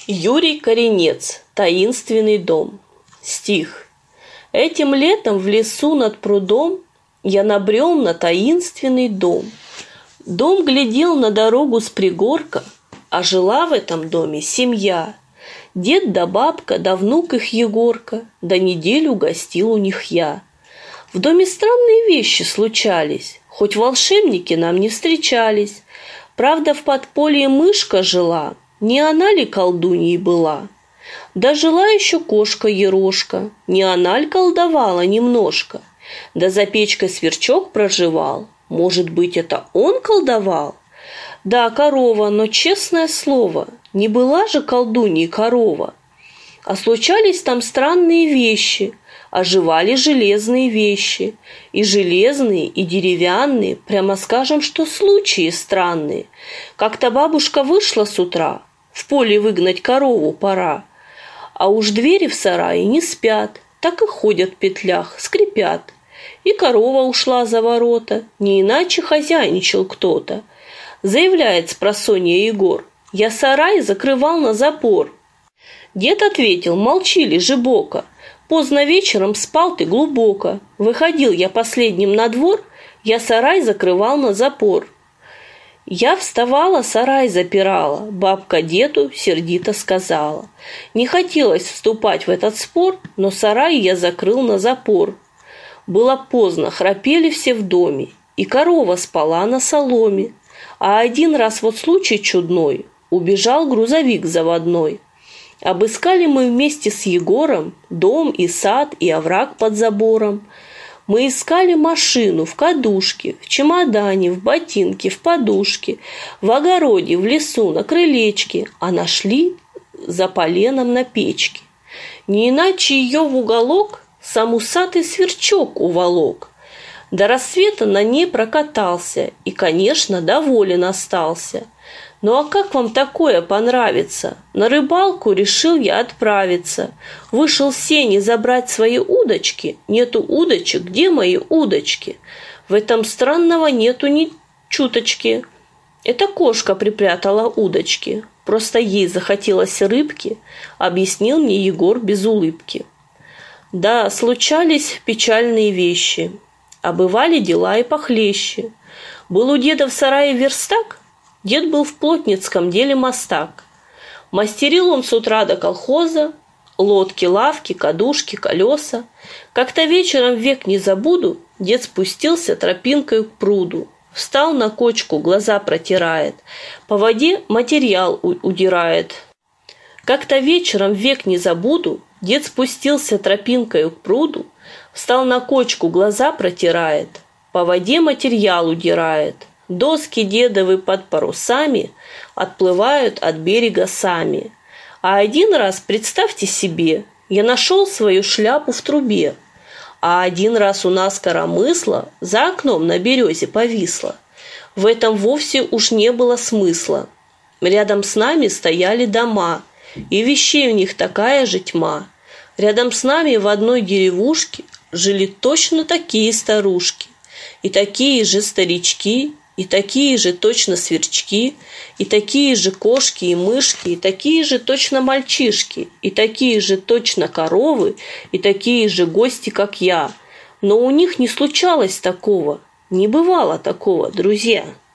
Юрий Коренец. Таинственный дом. Стих. Этим летом в лесу над прудом я набрел на таинственный дом. Дом глядел на дорогу с пригорка, а жила в этом доме семья. Дед да бабка, да внук их Егорка, да неделю гостил у них я. В доме странные вещи случались, хоть волшебники нам не встречались. Правда, в подполье мышка жила, не она ли колдуньей была? Да жила еще кошка-ерошка, не она ли колдовала немножко? Да за печкой сверчок проживал, может быть, это он колдовал? Да, корова, но, честное слово, не была же колдуньей корова. А случались там странные вещи, оживали железные вещи. И железные, и деревянные, прямо скажем, что случаи странные. Как-то бабушка вышла с утра, в поле выгнать корову пора. А уж двери в сарае не спят, так и ходят в петлях, скрипят. И корова ушла за ворота, не иначе хозяйничал кто-то. Заявляет спросонья Егор: я сарай закрывал на запор. Дед ответил: молчи, лежебока, поздно вечером спал ты глубоко. Выходил я последним на двор, я сарай закрывал на запор. Я вставала, сарай запирала, бабка деду сердито сказала. Не хотелось вступать в этот спор, но сарай я закрыл на запор. Было поздно, храпели все в доме, и корова спала на соломе. А один раз вот случай чудной, убежал грузовик заводной. Обыскали мы вместе с Егором дом и сад, и овраг под забором. Мы искали машину в кадушке, в чемодане, в ботинке, в подушке, в огороде, в лесу, на крылечке, а нашли за поленом на печке. Не иначе ее в уголок сам усатый сверчок уволок. До рассвета на ней прокатался и, конечно, доволен остался. Ну а как вам такое понравится? На рыбалку решил я отправиться. Вышел в сени забрать свои удочки. Нету удочек, где мои удочки? В этом странного нету ни чуточки. Это кошка припрятала удочки. Просто ей захотелось рыбки, объяснил мне Егор без улыбки. Да, случались печальные вещи, а бывали дела и похлеще. Был у деда в сарае верстак, дед был в плотницком деле мастак. Мастерил он с утра до колхоза, лодки, лавки, кадушки, колеса. Как-то вечером, век не забуду, дед спустился тропинкой к пруду. Встал на кочку, глаза протирает, по воде материал удирает. Как-то вечером, век не забуду, дед спустился тропинкой к пруду, встал на кочку, глаза протирает, по воде материал удирает. Доски дедовы под парусами отплывают от берега сами. А один раз, представьте себе, я нашел свою шляпу в трубе. А один раз у нас коромысла за окном на березе повисла. В этом вовсе уж не было смысла. Рядом с нами стояли дома, и вещей у них такая же тьма. Рядом с нами в одной деревушке жили точно такие старушки, и такие же старички, и такие же точно сверчки, и такие же кошки и мышки, и такие же точно мальчишки, и такие же точно коровы, и такие же гости, как я. Но у них не случалось такого, не бывало такого, друзья.